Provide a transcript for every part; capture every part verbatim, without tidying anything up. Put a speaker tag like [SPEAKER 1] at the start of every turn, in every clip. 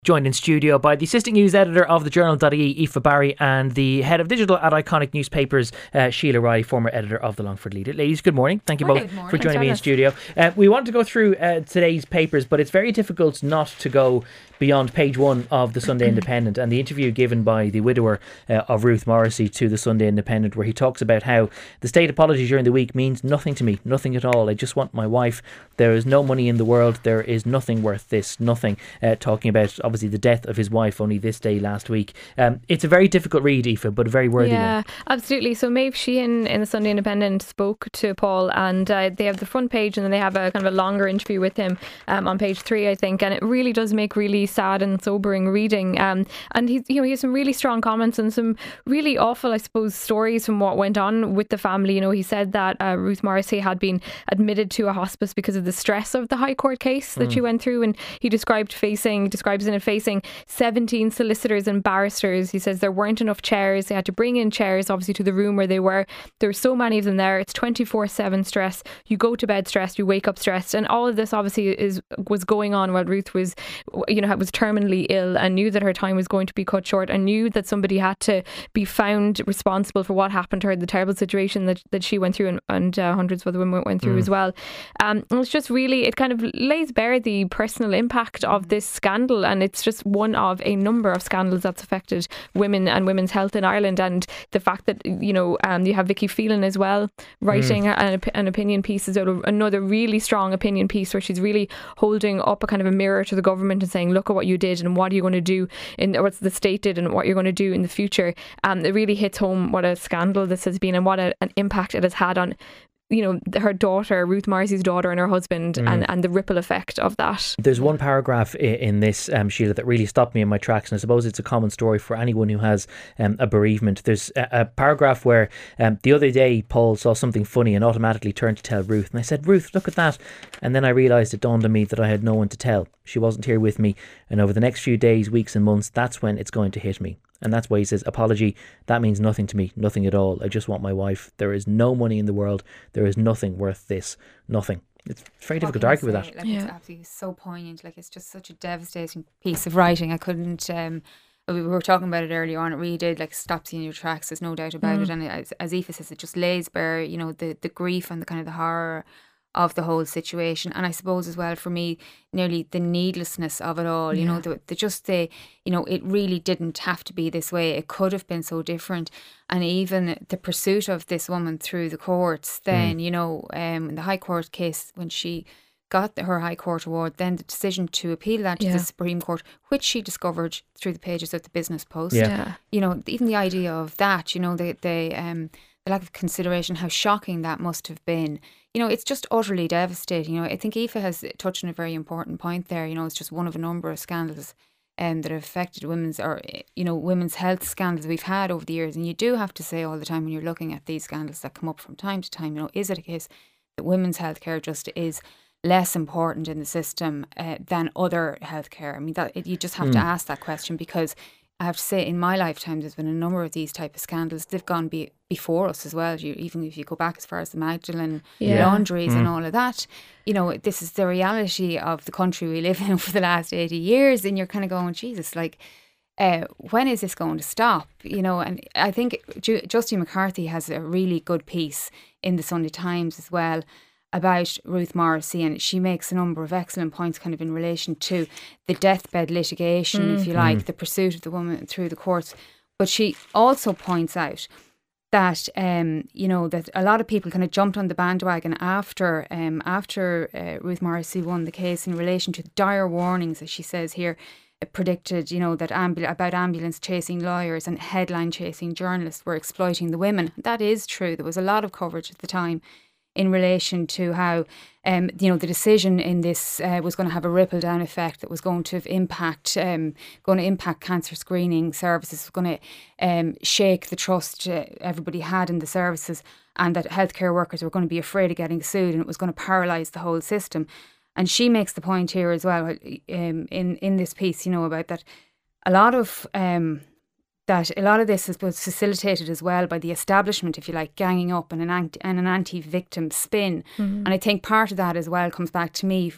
[SPEAKER 1] Joined in studio by the assistant news editor of the journal dot I E, Aoife Barry, and the head of digital at Iconic Newspapers, uh, Sheila Riley, former editor of the Longford Leader. Ladies, good morning. Thank you
[SPEAKER 2] Morning.
[SPEAKER 1] both
[SPEAKER 2] Morning.
[SPEAKER 1] for joining
[SPEAKER 2] Thanks
[SPEAKER 1] me in studio. Uh, we want to go through uh, today's papers, but it's very difficult not to go beyond page one of the Sunday Independent and the interview given by the widower uh, of Ruth Morrissey to the Sunday Independent, where he talks about how the state apology during the week means nothing to me, nothing at all. I just want my wife. There is no money in the world. There is nothing worth this, nothing. Uh, talking about obviously the death of his wife only this day last week. Um, it's a very difficult read, Aoife, but a very worthy
[SPEAKER 2] yeah,
[SPEAKER 1] one.
[SPEAKER 2] Yeah, absolutely. So Maeve Sheehan in the Sunday Independent spoke to Paul, and uh, they have the front page and then they have a kind of a longer interview with him um, on page three, I think, and it really does make really sad and sobering reading. Um, and he's, you know, he has some really strong comments and some really awful, I suppose, stories from what went on with the family. You know, he said that uh, Ruth Morrissey had been admitted to a hospice because of the stress of the High Court case that mm. she went through, and he described facing, describes in it facing seventeen solicitors and barristers. He says there weren't enough chairs. They had to bring in chairs, obviously, to the room where they were. There were so many of them there. It's twenty-four seven stress. You go to bed stressed, you wake up stressed, and all of this obviously is was going on while Ruth was, you know, was terminally ill and knew that her time was going to be cut short, and knew that somebody had to be found responsible for what happened to her, the terrible situation that, that she went through, and, and uh, hundreds of other women went through mm. as well. Um, and it's just really, it kind of lays bare the personal impact of this scandal, and it's just one of a number of scandals that's affected women and women's health in Ireland. And the fact that, you know, um, you have Vicky Phelan as well writing mm. an, an opinion piece, is another really strong opinion piece where she's really holding up a kind of a mirror to the government and saying, look at what you did and what are you going to do in, or what the state did and what you're going to do in the future. Um, it really hits home what a scandal this has been and what a, an impact it has had on, you know, her daughter, Ruth Morrissey's daughter, and her husband, mm. and, and the ripple effect of that.
[SPEAKER 1] There's one paragraph in, in this, um, Sheila, that really stopped me in my tracks, and I suppose it's a common story for anyone who has um, a bereavement. There's a, a paragraph where um, the other day Paul saw something funny and automatically turned to tell Ruth, and I said, Ruth, look at that. And then I realised it dawned on me that I had no one to tell. She wasn't here with me, and over the next few days, weeks and months, that's when it's going to hit me. And that's why he says, apology, that means nothing to me, nothing at all. I just want my wife. There is no money in the world. There is nothing worth this, nothing. It's very what difficult to argue with that.
[SPEAKER 3] Like,
[SPEAKER 2] yeah.
[SPEAKER 3] It's absolutely so poignant. Like, it's just such a devastating piece of writing. I couldn't, um, we were talking about it earlier on, it really did, like, stops you in your tracks, there's no doubt about mm. it. And as, as Aoife says, it just lays bare, you know, the, the grief and the kind of the horror of the whole situation. And I suppose as well for me, nearly the needlessness of it all, you yeah. know, the, the just the, you know, it really didn't have to be this way. It could have been so different. And even the pursuit of this woman through the courts, then, mm. you know, um, in the High Court case, when she got the, her High Court award, then the decision to appeal that to
[SPEAKER 2] yeah.
[SPEAKER 3] the Supreme Court, which she discovered through the pages of the Business Post.
[SPEAKER 1] Yeah. yeah.
[SPEAKER 3] You know, even the idea of that, you know, the, the, um, the lack of consideration, how shocking that must have been. You know, it's just utterly devastating. You know, I think Aoife has touched on a very important point there. You know, it's just one of a number of scandals um, that have affected women's, or, you know, women's health scandals we've had over the years. And you do have to say all the time when you're looking at these scandals that come up from time to time, you know, is it a case that women's healthcare just is less important in the system uh, than other healthcare? I mean, that it, you just have mm. to ask that question, because I have to say, in my lifetime, there's been a number of these type of scandals. They've gone be, before us as well. You, even if you go back as far as the Magdalene
[SPEAKER 2] yeah.
[SPEAKER 3] laundries mm. and all of that, you know, this is the reality of the country we live in for the last eighty years. And you're kind of going, Jesus, like, uh, when is this going to stop? You know, and I think Ju- Justine McCarthy has a really good piece in the Sunday Times as well about Ruth Morrissey, and she makes a number of excellent points kind of in relation to the deathbed litigation, mm. if you like, mm. the pursuit of the woman through the courts. But she also points out that, um, you know, that a lot of people kind of jumped on the bandwagon after um, after uh, Ruth Morrissey won the case in relation to dire warnings, as she says here, it predicted, you know, that ambul- about ambulance chasing lawyers and headline chasing journalists were exploiting the women. That is true. There was a lot of coverage at the time in relation to how, um, you know, the decision in this uh, was going to have a ripple down effect that was going to impact, um, going to impact cancer screening services, was going to um, shake the trust uh, everybody had in the services, and that healthcare workers were going to be afraid of getting sued, and it was going to paralyse the whole system. And she makes the point here as well, um, in in this piece, you know, about that a lot of um, that a lot of this was facilitated as well by the establishment, if you like, ganging up and an anti, and an anti-victim spin. Mm-hmm. And I think part of that as well comes back to me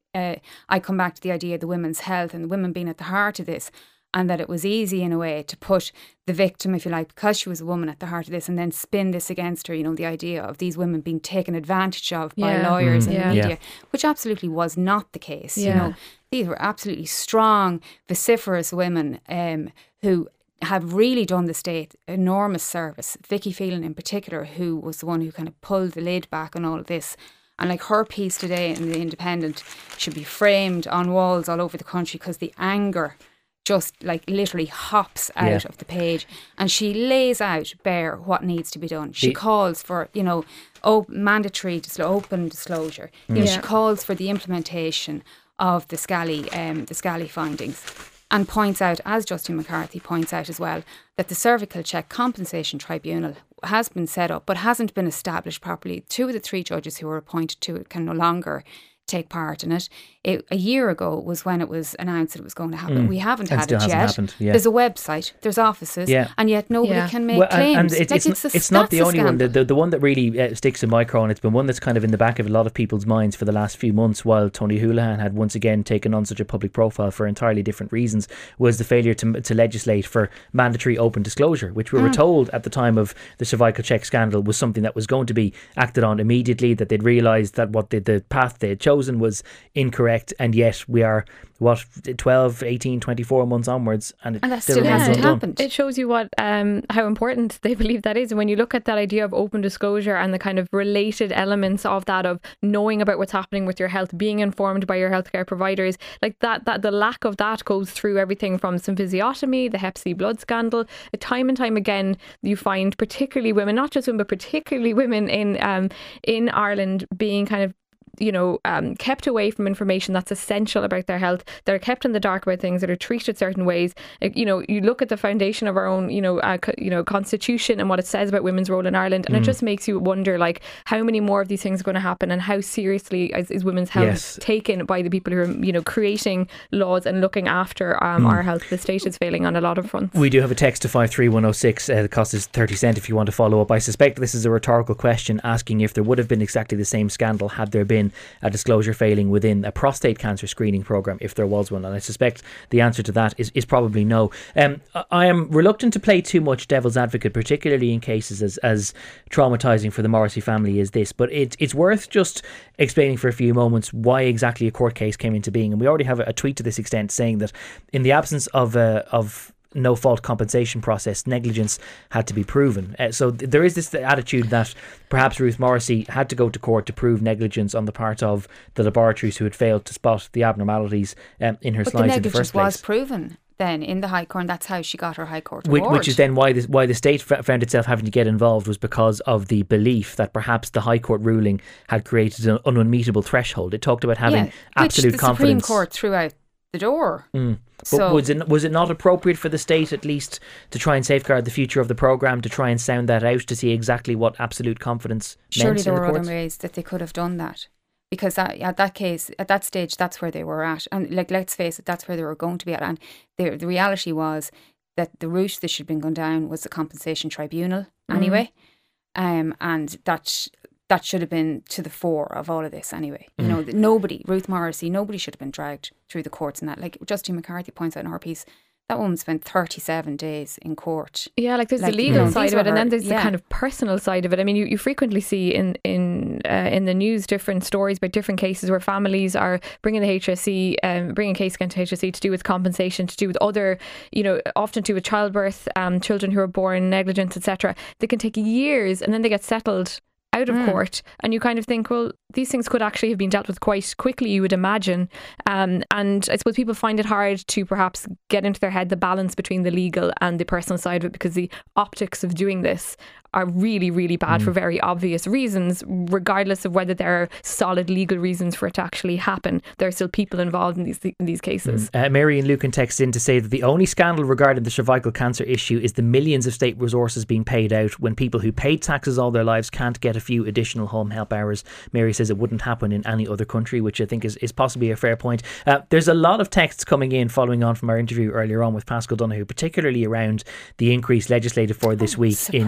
[SPEAKER 3] uh, I come back to the idea of the women's health and the women being at the heart of this, and that it was easy in a way to put the victim, if you like, because she was a woman, at the heart of this, and then spin this against her, you know, the idea of these women being taken advantage of by
[SPEAKER 2] Yeah.
[SPEAKER 3] lawyers
[SPEAKER 1] Mm,
[SPEAKER 3] and
[SPEAKER 2] yeah.
[SPEAKER 3] the media,
[SPEAKER 1] Yeah.
[SPEAKER 3] which absolutely was not the case. You
[SPEAKER 2] Yeah.
[SPEAKER 3] know, these were absolutely strong, vociferous women um, who have really done the state enormous service. Vicky Phelan in particular, who was the one who kind of pulled the lid back on all of this. And like her piece today in The Independent should be framed on walls all over the country, because the anger just like literally hops out
[SPEAKER 1] Yeah.
[SPEAKER 3] of the page, and she lays out bare what needs to be done. She
[SPEAKER 1] The-
[SPEAKER 3] calls for, you know, op- mandatory dis- open disclosure. You know,
[SPEAKER 2] Yeah.
[SPEAKER 3] she calls for the implementation of the Scally, um, the Scally findings, and points out, as Justine McCarthy points out as well, that the Cervical Check Compensation Tribunal has been set up but hasn't been established properly. Two of the three judges who were appointed to it can no longer take part in it. It a year ago was when it was announced that it was going to happen.
[SPEAKER 1] Mm.
[SPEAKER 3] We haven't
[SPEAKER 1] And
[SPEAKER 3] had
[SPEAKER 1] still
[SPEAKER 3] it
[SPEAKER 1] hasn't
[SPEAKER 3] yet.
[SPEAKER 1] happened, yeah.
[SPEAKER 3] There's a website, there's offices,
[SPEAKER 1] Yeah.
[SPEAKER 3] and yet nobody
[SPEAKER 2] Yeah.
[SPEAKER 3] can make
[SPEAKER 1] Well, and,
[SPEAKER 3] claims.
[SPEAKER 1] and it's,
[SPEAKER 3] Like,
[SPEAKER 1] it's,
[SPEAKER 3] it's, a,
[SPEAKER 1] it's not
[SPEAKER 3] that's
[SPEAKER 1] the
[SPEAKER 3] a
[SPEAKER 1] only one. The,
[SPEAKER 3] scandal.
[SPEAKER 1] the, the one that really uh, sticks in my craw, and it's been one that's kind of in the back of a lot of people's minds for the last few months, while Tony Holohan had once again taken on such a public profile for entirely different reasons, was the failure to, to legislate for mandatory open disclosure, which we were
[SPEAKER 3] Mm.
[SPEAKER 1] told at the time of the cervical check scandal was something that was going to be acted on immediately, that they'd realised that what the, the path they had chosen was incorrect, and yet we are, what, twelve, eighteen, twenty-four months onwards, and it
[SPEAKER 3] And that
[SPEAKER 1] still
[SPEAKER 3] still
[SPEAKER 1] remains
[SPEAKER 3] hasn't
[SPEAKER 1] undone.
[SPEAKER 3] happened.
[SPEAKER 2] It shows you what um, how important they believe that is. And when you look at that idea of open disclosure and the kind of related elements of that, of knowing about what's happening with your health, being informed by your healthcare providers, like that, that the lack of that goes through everything from symphysiotomy, the Hep C blood scandal. Time and time again, you find particularly women, not just women, but particularly women in um, in Ireland being kind of, you know, um, kept away from information that's essential about their health, that are kept in the dark about things, that are treated certain ways. Like, you know, you look at the foundation of our own, you know, uh, co- you know, constitution and what it says about women's role in Ireland, and
[SPEAKER 1] Mm.
[SPEAKER 2] it just makes you wonder, like, how many more of these things are going to happen, and how seriously is, is women's health
[SPEAKER 1] Yes.
[SPEAKER 2] taken by the people who are, you know, creating laws and looking after um,
[SPEAKER 1] Mm.
[SPEAKER 2] our health. The state is failing on a lot of fronts.
[SPEAKER 1] We do have a text to five three one oh six. Uh, the cost is thirty cent if you want to follow up. I suspect this is a rhetorical question, asking if there would have been exactly the same scandal had there been a disclosure failing within a prostate cancer screening program, if there was one. And I suspect the answer to that is, is probably no. Um, I- I am reluctant to play too much devil's advocate, particularly in cases as, as traumatising for the Morrissey family as this. But it, it's worth just explaining for a few moments why exactly a court case came into being. And we already have a, a tweet to this extent saying that in the absence of uh, of no fault compensation process, negligence had to be proven. Uh, so th- there is this attitude that perhaps Ruth Morrissey had to go to court to prove negligence on the part of the laboratories who had failed to spot the abnormalities um, in her
[SPEAKER 3] But the
[SPEAKER 1] slides in the
[SPEAKER 3] negligence
[SPEAKER 1] first place.
[SPEAKER 3] was proven then in the High Court, and that's how she got her High Court
[SPEAKER 1] Which,
[SPEAKER 3] award.
[SPEAKER 1] which is then why this, why the state f- found itself having to get involved, was because of the belief that perhaps the High Court ruling had created an, an unmeetable threshold. It talked about having
[SPEAKER 3] yeah,
[SPEAKER 1] absolute
[SPEAKER 3] which the
[SPEAKER 1] confidence.
[SPEAKER 3] Supreme Court threw out the door.
[SPEAKER 1] Mm. But
[SPEAKER 3] So-
[SPEAKER 1] was it was it not appropriate for the state at least to try and safeguard the future of the programme, to try and sound that out, to see exactly what absolute confidence
[SPEAKER 3] Surely
[SPEAKER 1] meant
[SPEAKER 3] there
[SPEAKER 1] in the
[SPEAKER 3] were other
[SPEAKER 1] courts?
[SPEAKER 3] ways that they could have done that, because that, at that case, at that stage, that's where they were at, and like, let's face it, that's where they were going to be at. And the the reality was that the route that should have been gone down was the compensation tribunal anyway, um, and that that should have been to the fore of all of this anyway. You know, that nobody, Ruth Morrissey, nobody should have been dragged through the courts and that. Like Justine McCarthy points out in her piece, that woman spent thirty-seven days in court.
[SPEAKER 2] Yeah, like there's
[SPEAKER 3] Like,
[SPEAKER 2] the
[SPEAKER 3] you
[SPEAKER 2] legal
[SPEAKER 3] know,
[SPEAKER 2] side
[SPEAKER 3] these
[SPEAKER 2] of it,
[SPEAKER 3] were
[SPEAKER 2] and then
[SPEAKER 3] her-
[SPEAKER 2] there's the
[SPEAKER 3] yeah.
[SPEAKER 2] kind of personal side of it. I mean, you, you frequently see in in uh, in the news different stories about different cases where families are bringing the H S E, um, bringing a case against H S E to do with compensation, to do with other, you know, often to do with childbirth, um, children who are born negligence, et cetera. They can take years, and then they get settled out of
[SPEAKER 3] Mm.
[SPEAKER 2] court, and you kind of think, well, these things could actually have been dealt with quite quickly, you would imagine. Um, and I suppose people find it hard to perhaps get into their head the balance between the legal and the personal side of it, because the optics of doing this are really, really bad
[SPEAKER 1] Mm.
[SPEAKER 2] for very obvious reasons, regardless of whether there are solid legal reasons for it to actually happen. There are still people involved in these in these cases.
[SPEAKER 1] Uh, Mary and Lucan text in to say that the only scandal regarding the cervical cancer issue is the millions of state resources being paid out when people who paid taxes all their lives can't get a few additional home help hours. Mary says it wouldn't happen in any other country, which I think is, is possibly a fair point. Uh, there's a lot of texts coming in following on from our interview earlier on with Pascal Donoghue, particularly around the increase legislated for this
[SPEAKER 3] Oh,
[SPEAKER 1] week in,
[SPEAKER 3] surprised.
[SPEAKER 1] in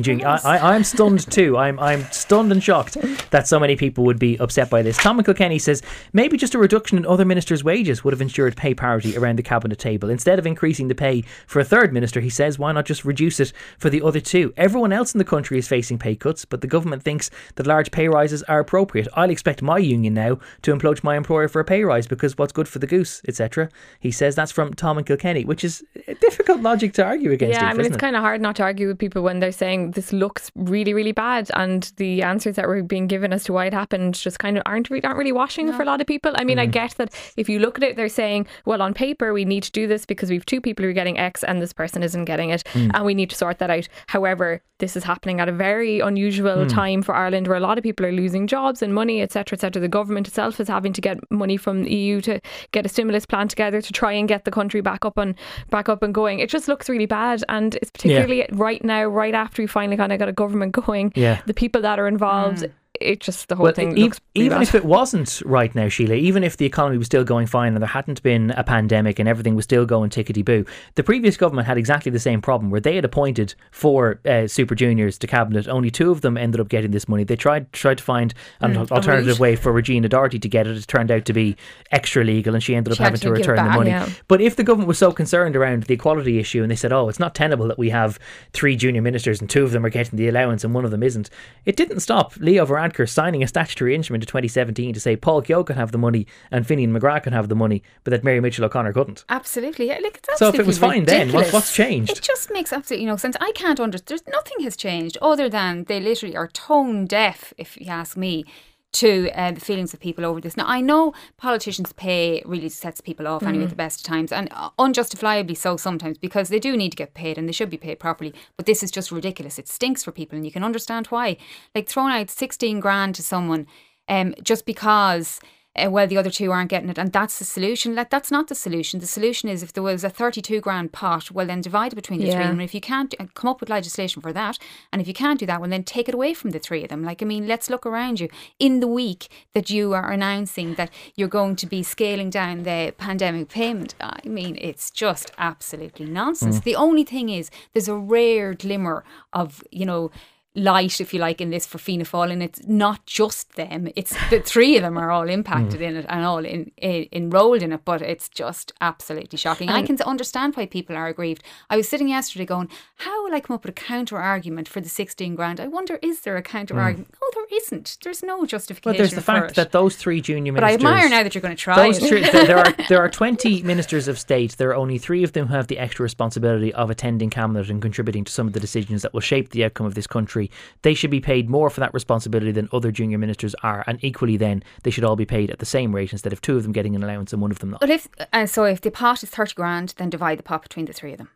[SPEAKER 1] junior. I, I, I'm stunned too. I'm I'm stunned and shocked that so many people would be upset by this. Tom Kilkenny says maybe just a reduction in other ministers' wages would have ensured pay parity around the cabinet table. Instead of increasing the pay for a third minister, he says, why not just reduce it for the other two? Everyone else in the country is facing pay cuts, but the government thinks that large pay rises are appropriate. I'll expect my union now to approach my employer for a pay rise because what's good for the goose, et cetera. He says that's from Tom and Kilkenny, which is a difficult logic to argue against.
[SPEAKER 2] Yeah,
[SPEAKER 1] Eve,
[SPEAKER 2] I mean, it's
[SPEAKER 1] it?
[SPEAKER 2] kind of hard not to argue with people when they're saying this looks really, really bad, and the answers that were being given as to why it happened just kind of aren't re- aren't really washing no. for a lot of people. I mean, mm. I get that if you look at it, they're saying, well, on paper we need to do this because we have two people who are getting X and this person isn't getting it, mm. and we need to sort that out. However, this is happening at a very unusual mm. time for Ireland, where a lot of people are losing jobs and money, et cetera, et cetera. The government itself is having to get money from the E U to get a stimulus plan together to try and get the country back up and back up and going. It just looks really bad, and it's particularly yeah. right now, right after we finally kind of got a government going. Yeah. The people that are involved. Mm. It just, the whole well, thing
[SPEAKER 1] e-
[SPEAKER 2] looks
[SPEAKER 1] even
[SPEAKER 2] bad.
[SPEAKER 1] If it wasn't right now, Sheila, even if the economy was still going fine and there hadn't been a pandemic and everything was still going tickety-boo, the previous government had exactly the same problem where they had appointed four uh, super juniors to cabinet. Only two of them ended up getting this money. They tried tried to find an mm, alternative way for Regina Doherty to get it. It turned out to be extra legal and she ended up
[SPEAKER 3] she
[SPEAKER 1] having to, to return
[SPEAKER 3] back,
[SPEAKER 1] the money.
[SPEAKER 3] Yeah.
[SPEAKER 1] But if the government was so concerned around the equality issue and they said, oh, it's not tenable that we have three junior ministers and two of them are getting the allowance and one of them isn't, it didn't stop Leo Varadkar signing a statutory instrument in twenty seventeen to say Paul Keogh can have the money and Finian McGrath can have the money, but that Mary Mitchell O'Connor couldn't.
[SPEAKER 3] Absolutely. Yeah, like, it's
[SPEAKER 1] so
[SPEAKER 3] absolutely
[SPEAKER 1] if it was fine
[SPEAKER 3] ridiculous.
[SPEAKER 1] then, what, what's changed?
[SPEAKER 3] It just makes absolutely no sense. I can't understand. There's nothing has changed other than they literally are tone deaf, if you ask me, to uh, the feelings of people over this. Now, I know politicians' pay really sets people off anyway mm. at the best of times, and unjustifiably so sometimes, because they do need to get paid and they should be paid properly. But this is just ridiculous. It stinks for people, and you can understand why. Like throwing out sixteen grand to someone um, just because Uh, well, the other two aren't getting it, and that's the solution. Like, that's not the solution. The solution is if there was a thirty-two grand pot, well, then divide it between the yeah. three of them. And if you can't, uh, come up with legislation for that. And if you can't do that, well, then take it away from the three of them. Like, I mean, let's look around you. In the week that you are announcing that you're going to be scaling down the pandemic payment, I mean, it's just absolutely nonsense. Mm. The only thing is, there's a rare glimmer of, you know, light, if you like, in this for Fianna Fáil, and it's not just them, it's the three of them are all impacted mm. in it and all in, in, enrolled in it, but it's just absolutely shocking. And I can understand why people are aggrieved. I was sitting yesterday going, how will I come up with a counter argument for the sixteen grand? I wonder, is there a counter mm. argument? No, there isn't. There's no justification.
[SPEAKER 1] Well, there's the
[SPEAKER 3] for
[SPEAKER 1] fact
[SPEAKER 3] it.
[SPEAKER 1] that those three junior
[SPEAKER 3] but
[SPEAKER 1] ministers,
[SPEAKER 3] I admire now that you're going to try
[SPEAKER 1] those
[SPEAKER 3] it.
[SPEAKER 1] Three, there are there are twenty ministers of state. There are only three of them who have the extra responsibility of attending cabinet and contributing to some of the decisions that will shape the outcome of this country. They should be paid more for that responsibility than other junior ministers are, and equally then they should all be paid at the same rate instead of two of them getting an allowance and one of them not.
[SPEAKER 3] But if and so if the pot is thirty grand, then divide the pot between the three of them.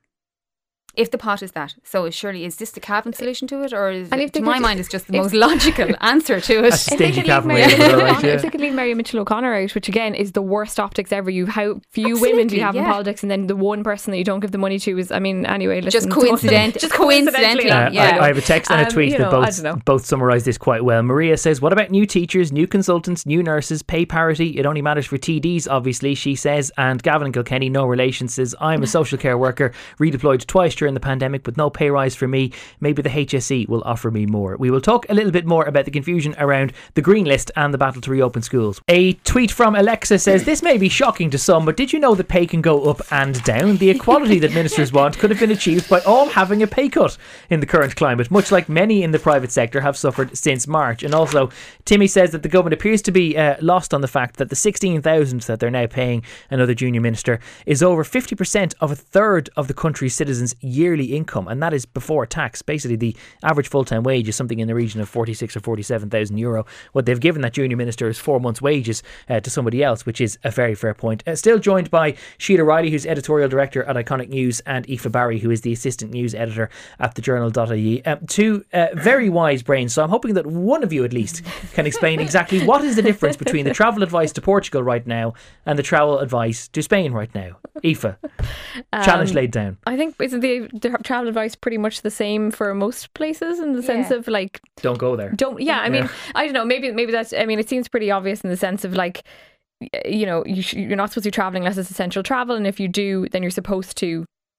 [SPEAKER 3] If the pot is that, so surely is this the cabinet solution to it, or is
[SPEAKER 2] and
[SPEAKER 3] it,
[SPEAKER 2] if
[SPEAKER 3] to
[SPEAKER 2] could,
[SPEAKER 3] my mind, it's just the most logical answer to it.
[SPEAKER 1] A stinky cabinet.
[SPEAKER 2] If they could leave Mary Mitchell O'Connor out, which again is the worst optics ever. You how few
[SPEAKER 3] Absolutely,
[SPEAKER 2] women do you have
[SPEAKER 3] yeah.
[SPEAKER 2] in politics, and then the one person that you don't give the money to is, I mean, anyway, listen,
[SPEAKER 3] just coincident, just coincidentally.
[SPEAKER 1] Uh,
[SPEAKER 3] yeah.
[SPEAKER 1] I, I have a text and a tweet um, that know, both both summarise this quite well. Maria says, "What about new teachers, new consultants, new nurses, pay parity? It only matters for T Ds, obviously." She says, and Gavin Kilkenny, no relation, says, "I'm a social care worker, redeployed twice during the pandemic, but no pay rise for me. Maybe the H S E will offer me more." We will talk a little bit more about the confusion around the Green List and the battle to reopen schools. A tweet from Alexa says, "This may be shocking to some, but did you know that pay can go up and down? The equality that ministers want could have been achieved by all having a pay cut in the current climate, much like many in the private sector have suffered since March." And also, Timmy says that the government appears to be uh, lost on the fact that the sixteen thousand that they're now paying another junior minister is over fifty percent of a third of the country's citizens' yearly income, and that is before tax. Basically, the average full-time wage is something in the region of forty-six or forty-seven thousand euro. What they've given that junior minister is four months' wages uh, to somebody else, which is a very fair point. Uh, still joined by Sheila Riley, who's editorial director at Iconic News, and Aoife Barry, who is the assistant news editor at the journal dot I E. Um, two uh, very wise brains, so I'm hoping that one of you at least can explain exactly what is the difference between the travel advice to Portugal right now and the travel advice to Spain right now. Aoife, um, challenge laid down.
[SPEAKER 2] I think isn't the, the travel advice pretty much the same for most places, in the yeah. sense of like,
[SPEAKER 1] don't go there.
[SPEAKER 2] Don't yeah. I mean, yeah. I don't know. Maybe maybe that's. I mean, it seems pretty obvious in the sense of like, you know, you sh- you're not supposed to be traveling unless it's essential travel, and if you do, then you're supposed to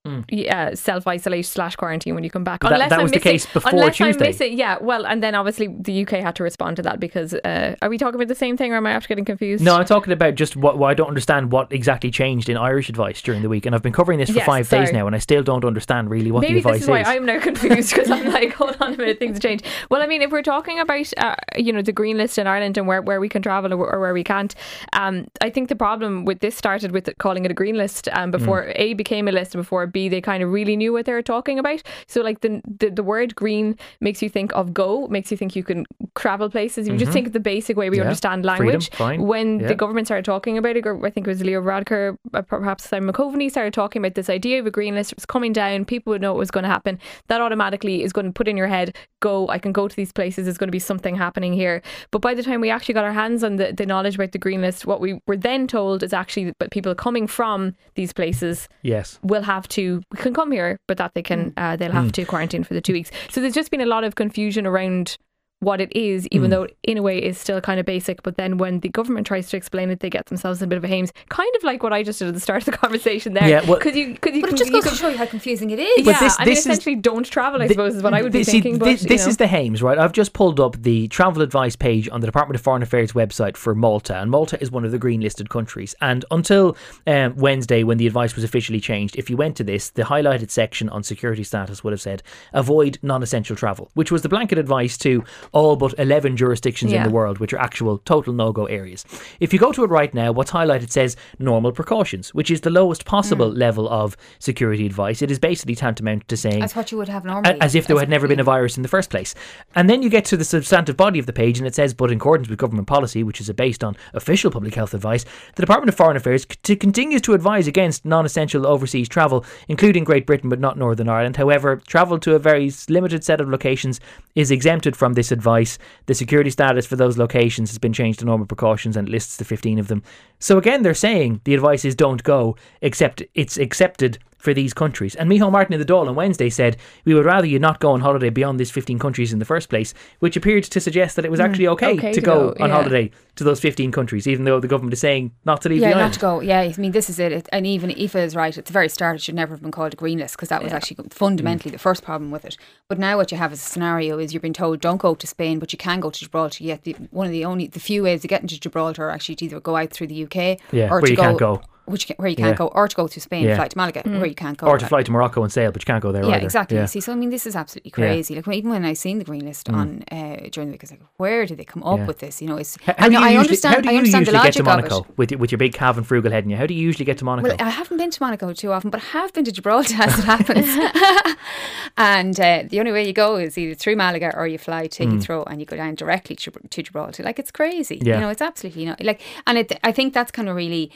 [SPEAKER 2] mm. yeah, self-isolate slash quarantine when you come back.
[SPEAKER 1] That,
[SPEAKER 2] unless
[SPEAKER 1] that
[SPEAKER 2] I'm
[SPEAKER 1] was
[SPEAKER 2] missing,
[SPEAKER 1] the case before
[SPEAKER 2] unless
[SPEAKER 1] Tuesday.
[SPEAKER 2] I'm missing, yeah, well, and then obviously the U K had to respond to that because, uh, are we talking about the same thing or am I after getting confused?
[SPEAKER 1] No, I'm talking about just what, what I don't understand what exactly changed in Irish advice during the week. And I've been covering this for
[SPEAKER 2] yes,
[SPEAKER 1] five
[SPEAKER 2] sorry.
[SPEAKER 1] days now and I still don't understand really what
[SPEAKER 2] Maybe
[SPEAKER 1] the advice
[SPEAKER 2] this is. Maybe this is why I'm now confused because I'm like, hold on a minute, things change. Well, I mean, if we're talking about, uh, you know, the green list in Ireland and where, where we can travel or, or where we can't, um, I think the problem with this started with calling it a green list um, before mm. A became a list and before B they kind of really knew what they were talking about. So like the, the the word green makes you think of go, makes you think you can travel places. You mm-hmm. just think of the basic way we yeah. understand language.
[SPEAKER 1] Freedom,
[SPEAKER 2] when
[SPEAKER 1] yeah.
[SPEAKER 2] the government started talking about it, or I think it was Leo Varadkar, perhaps Simon McCovney started talking about this idea of a green list. It was coming down, people would know what was going to happen. That automatically is going to put in your head, go, I can go to these places, there's going to be something happening here. But by the time we actually got our hands on the, the knowledge about the green list, what we were then told is actually that people coming from these places
[SPEAKER 1] yes.
[SPEAKER 2] will have to, we can come here, but that they can, uh, they'll have mm. to quarantine for the two weeks. So there's just been a lot of confusion around what it is, even mm. though in a way is still kind of basic. But then when the government tries to explain it, they get themselves in a bit of a hames, kind of like what I just did at the start of the conversation there.
[SPEAKER 1] Yeah, well,
[SPEAKER 2] Cause you, cause you
[SPEAKER 3] but
[SPEAKER 2] can,
[SPEAKER 3] it just
[SPEAKER 2] you
[SPEAKER 3] goes
[SPEAKER 2] can,
[SPEAKER 3] to show you how confusing it is.
[SPEAKER 2] Yeah,
[SPEAKER 1] but this,
[SPEAKER 2] I mean,
[SPEAKER 1] this
[SPEAKER 2] essentially
[SPEAKER 1] is,
[SPEAKER 2] don't travel, I suppose, is what I would be
[SPEAKER 1] this,
[SPEAKER 2] thinking.
[SPEAKER 1] See,
[SPEAKER 2] but,
[SPEAKER 1] this
[SPEAKER 2] you
[SPEAKER 1] this
[SPEAKER 2] know.
[SPEAKER 1] is the hames, right? I've just pulled up the travel advice page on the Department of Foreign Affairs website for Malta, and Malta is one of the green listed countries. And until um, Wednesday, when the advice was officially changed, if you went to this, the highlighted section on security status would have said avoid non-essential travel, which was the blanket advice to all but eleven jurisdictions yeah. in the world, which are actual total no-go areas. If you go to it right now, what's highlighted says normal precautions, which is the lowest possible mm. level of security advice. It is basically tantamount to saying
[SPEAKER 3] as what you would have normally,
[SPEAKER 1] as if there had never been a virus in the first place. And then you get to the substantive body of the page and it says, but in accordance with government policy, which is based on official public health advice, the Department of Foreign Affairs c- continues to advise against non-essential overseas travel, including Great Britain but not Northern Ireland. However, travel to a very limited set of locations is exempted from this advice. The security status for those locations has been changed to normal precautions and it lists the fifteen of them. So again, they're saying the advice is don't go, except it's accepted for these countries. And Micheál Martin in the Dáil on Wednesday said, we would rather you not go on holiday beyond these fifteen countries in the first place, which appeared to suggest that it was actually okay, okay to, to go, go on yeah. holiday to those fifteen countries, even though the government is saying not to leave
[SPEAKER 3] yeah,
[SPEAKER 1] the island.
[SPEAKER 3] Yeah, not to go. Yeah, I mean, this is it. it and even Aoife is right. At the very start, it should never have been called a green list because that was yeah. actually fundamentally mm. the first problem with it. But now what you have as a scenario is you're being told don't go to Spain, but you can go to Gibraltar. Yet the, one of the only, the few ways to get into Gibraltar are actually to either go out through the U K
[SPEAKER 1] yeah,
[SPEAKER 3] or
[SPEAKER 1] where
[SPEAKER 3] to
[SPEAKER 1] you
[SPEAKER 3] go,
[SPEAKER 1] can't go.
[SPEAKER 3] Which where you can't yeah. go, or to go to Spain, yeah. fly to Malaga, mm. where you can't go,
[SPEAKER 1] or to fly to Morocco and sail, but you can't go there
[SPEAKER 3] yeah,
[SPEAKER 1] either.
[SPEAKER 3] Exactly.
[SPEAKER 1] Yeah,
[SPEAKER 3] exactly. See, so I mean, this is absolutely crazy. Yeah. Like even when I seen the green list mm. on uh, during the week, I was like, where did they come up yeah. with this? You know, it's.
[SPEAKER 1] How, how
[SPEAKER 3] I, know,
[SPEAKER 1] do you
[SPEAKER 3] I
[SPEAKER 1] usually,
[SPEAKER 3] understand.
[SPEAKER 1] how do you
[SPEAKER 3] I understand
[SPEAKER 1] usually
[SPEAKER 3] the
[SPEAKER 1] get to
[SPEAKER 3] logic
[SPEAKER 1] Monaco
[SPEAKER 3] of it.
[SPEAKER 1] with with your big calf and frugal head in you? How do you usually get to Monaco?
[SPEAKER 3] Well, I haven't been to Monaco too often, but I have been to Gibraltar as it happens. And uh, the only way you go is either through Malaga or you fly to mm. Heathrow and you go down directly to, to Gibraltar. Like it's crazy.
[SPEAKER 1] Yeah.
[SPEAKER 3] You know, it's absolutely not like. And it, I think that's kind of really.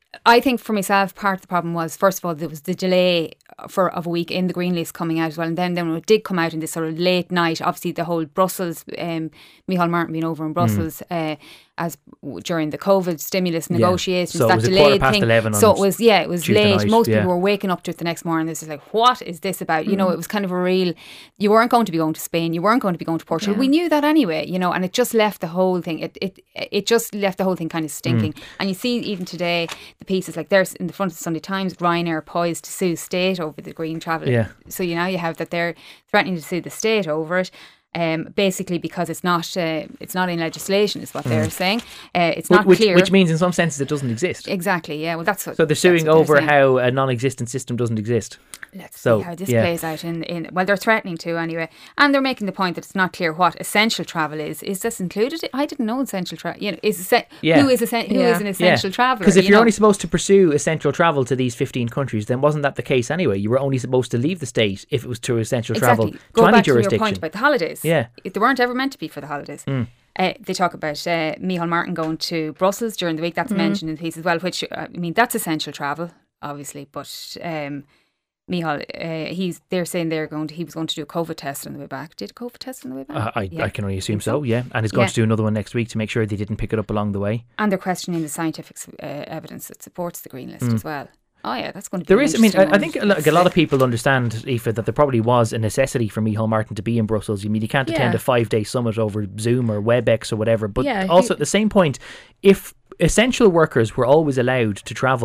[SPEAKER 3] I think for myself, part of the problem was, first of all, there was the delay for of a week in the green list coming out as well. And then, then when it did come out in this sort of late night, obviously the whole Brussels, um, Micheál Martin being over in Brussels mm. uh, as during the COVID stimulus negotiations,
[SPEAKER 1] yeah. so
[SPEAKER 3] that
[SPEAKER 1] it was
[SPEAKER 3] delayed
[SPEAKER 1] a past
[SPEAKER 3] thing.
[SPEAKER 1] eleven
[SPEAKER 3] So it was, yeah, it was
[SPEAKER 1] Tuesday
[SPEAKER 3] late.
[SPEAKER 1] Night,
[SPEAKER 3] Most
[SPEAKER 1] yeah.
[SPEAKER 3] people were waking up to it the next morning. This is like, what is this about?
[SPEAKER 2] Mm.
[SPEAKER 3] You know, it was kind of a real, you weren't going to be going to Spain, you weren't going to be going to Portugal. Yeah. We knew that anyway, you know, and it just left the whole thing, it it, it just left the whole thing kind of stinking. Mm. And you see even today, the pieces like there's in the front of the Sunday Times, Ryanair poised to sue state over the green travel.
[SPEAKER 1] Yeah.
[SPEAKER 3] So you now you have that they're threatening to sue the state over it. Um, basically because it's not uh, it's not in legislation is what mm. they're saying. Uh, it's not
[SPEAKER 1] which,
[SPEAKER 3] clear.
[SPEAKER 1] Which means in some senses it doesn't exist.
[SPEAKER 3] Exactly, yeah. Well, that's what.
[SPEAKER 1] So they're suing
[SPEAKER 3] they're
[SPEAKER 1] over
[SPEAKER 3] saying.
[SPEAKER 1] how a non-existent system doesn't exist.
[SPEAKER 3] Let's
[SPEAKER 1] so,
[SPEAKER 3] see how this
[SPEAKER 1] yeah.
[SPEAKER 3] plays out in, in well they're threatening to anyway, and they're making the point that it's not clear what essential travel is. Is this included? I didn't know essential travel. You know, is essen-
[SPEAKER 1] yeah.
[SPEAKER 3] who is essen- who
[SPEAKER 2] yeah.
[SPEAKER 3] is an essential
[SPEAKER 1] yeah.
[SPEAKER 3] traveller?
[SPEAKER 1] Because if
[SPEAKER 3] you
[SPEAKER 1] you're
[SPEAKER 3] know?
[SPEAKER 1] only supposed to pursue essential travel to these fifteen countries, then wasn't that the case anyway? You were only supposed to leave the state if it was to essential
[SPEAKER 3] exactly.
[SPEAKER 1] travel
[SPEAKER 3] Go
[SPEAKER 1] to any
[SPEAKER 3] back
[SPEAKER 1] jurisdiction.
[SPEAKER 3] to your point about the holidays.
[SPEAKER 1] Yeah,
[SPEAKER 3] they weren't ever meant to be for the holidays.
[SPEAKER 1] Mm.
[SPEAKER 3] Uh, they talk about uh, Micheál Martin going to Brussels during the week. That's mm. mentioned in the piece as well. Which I mean, that's essential travel, obviously, but. Um, Micheál, uh, he's they're saying they're going to, he was going to do a COVID test on the way back. Did a COVID test on the way back?
[SPEAKER 1] Uh, I,
[SPEAKER 3] yeah.
[SPEAKER 1] I can only assume so, yeah. And he's going yeah. to do another one next week to make sure they didn't pick it up along the way.
[SPEAKER 3] And they're questioning the scientific uh, evidence that supports the green list mm. as well. Oh yeah, that's going to be
[SPEAKER 1] there is. I mean, I, I think
[SPEAKER 3] one.
[SPEAKER 1] like, a lot of people understand, Aoife, that there probably was a necessity for Micheál Martin to be in Brussels. I mean, you can't
[SPEAKER 2] yeah.
[SPEAKER 1] attend a five-day summit over Zoom or WebEx or whatever. But
[SPEAKER 2] yeah,
[SPEAKER 1] also
[SPEAKER 2] he,
[SPEAKER 1] at the same point, if essential workers were always allowed to travel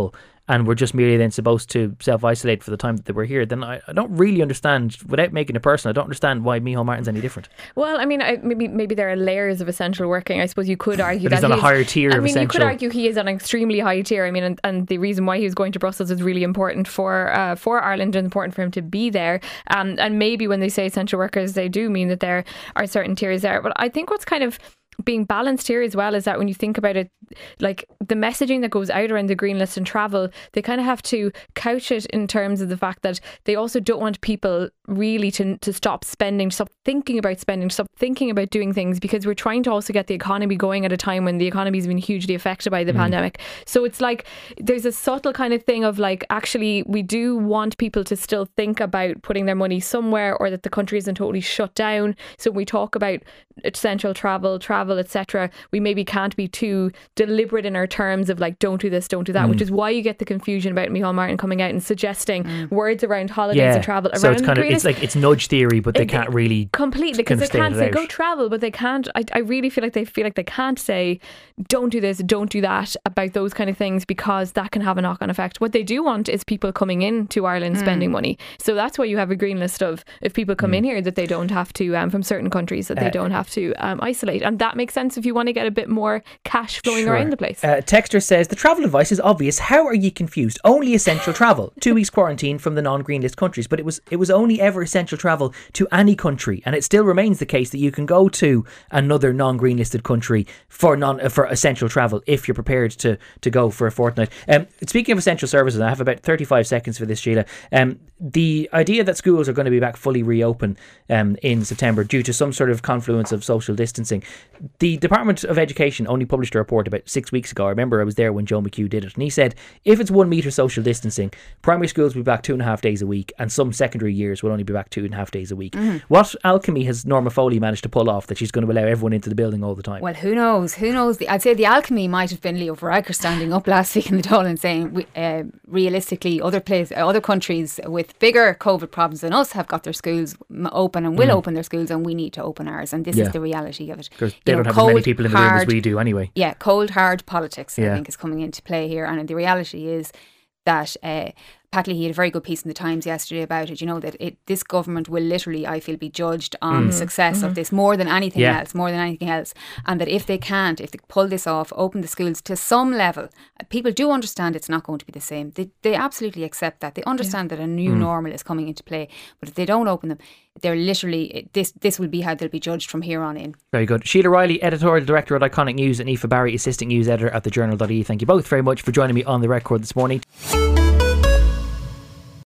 [SPEAKER 1] and were just merely then supposed to self-isolate for the time that they were here, then I, I don't really understand, without making it personal, I don't understand why Micheál Martin's any different.
[SPEAKER 2] Well, I mean, I, maybe maybe there are layers of essential working. I suppose you could argue
[SPEAKER 1] that he's
[SPEAKER 2] that
[SPEAKER 1] on a higher tier
[SPEAKER 2] I
[SPEAKER 1] of
[SPEAKER 2] mean,
[SPEAKER 1] essential.
[SPEAKER 2] you could argue he is on an extremely high tier. I mean, and, and the reason why he was going to Brussels is really important for uh, for Ireland and important for him to be there. Um, and maybe when they say essential workers, they do mean that there are certain tiers there. But I think what's kind of being balanced here as well is that when you think about it, like the messaging that goes out around the green list and travel, they kind of have to couch it in terms of the fact that they also don't want people really to to stop spending, stop thinking about spending, stop thinking about doing things, because we're trying to also get the economy going at a time when the economy has been hugely affected by the mm. pandemic. So it's like there's a subtle kind of thing of like, actually we do want people to still think about putting their money somewhere, or that the country isn't totally shut down. So when we talk about essential travel, travel, et cetera, we maybe can't be too deliberate in our terms of like, don't do this, don't do that, mm. which is why you get the confusion about Micheál Martin coming out and suggesting mm. words around holidays
[SPEAKER 1] yeah.
[SPEAKER 2] and travel.
[SPEAKER 1] So
[SPEAKER 2] around
[SPEAKER 1] it's kind of, it's like, it's nudge theory, but they it, can't really
[SPEAKER 2] completely, because they can't say
[SPEAKER 1] out.
[SPEAKER 2] go travel, but they can't, I, I really feel like they feel like they can't say don't do this, don't do that about those kind of things, because that can have a knock-on effect. What they do want is people coming in to Ireland mm. spending money. So that's why you have a green list of, if people come mm. in here, that they don't have to, um, from certain countries, that they uh, don't have to um, isolate. And that makes sense if you want to get a bit more cash flowing
[SPEAKER 1] sure.
[SPEAKER 2] around the place.
[SPEAKER 1] Uh, Texter says, the travel advice is obvious. How are you confused? Only essential travel. Two weeks quarantine from the non-green list countries. But it was it was only ever essential travel to any country. And it still remains the case that you can go to another non-green listed country for non uh, for essential travel if you're prepared to to go for a fortnight. Um, speaking of essential services, I have about thirty-five seconds for this, Sheila. Um, the idea that schools are going to be back fully reopen um, in September due to some sort of confluence of social distancing. The Department of Education only published a report about six weeks ago. I remember I was there when Joe McHugh did it, and he said if it's one metre social distancing, primary schools will be back two and a half days a week, and some secondary years will only be back two and a half days a week. Mm. What alchemy has Norma Foley managed to pull off that she's going to allow everyone into the building all the time?
[SPEAKER 3] Well, who knows? Who knows? The, I'd say the alchemy might have been Leo Varadkar standing up last week in the Dáil and saying, uh, realistically, other place, other countries with bigger COVID problems than us have got their schools open and will mm. open their schools, and we need to open ours. And this yeah. is the reality of it.
[SPEAKER 1] Because they you don't know, have cold, as many people in the hard, room as we do anyway.
[SPEAKER 3] Yeah, cold, hard politics,
[SPEAKER 1] yeah.
[SPEAKER 3] I think, is coming into play here. And the reality is that uh, Pat Leahy had a very good piece in the Times yesterday about it, you know, that it, this government will literally, I feel, be judged on mm. the success mm-hmm. of this more than anything
[SPEAKER 1] yeah.
[SPEAKER 3] else, more than anything else. And that if they can't, if they pull this off, open the schools to some level, people do understand it's not going to be the same. They, they absolutely accept that. They understand yeah. that a new mm. normal is coming into play. But if they don't open them, they're literally, this this will be how they'll be judged from here on in.
[SPEAKER 1] Very good. Sheila Riley, Editorial Director at Iconic News, and Aoife Barry, Assistant News Editor at the Journal dot I E. Thank you both very much for joining me on The Record this morning.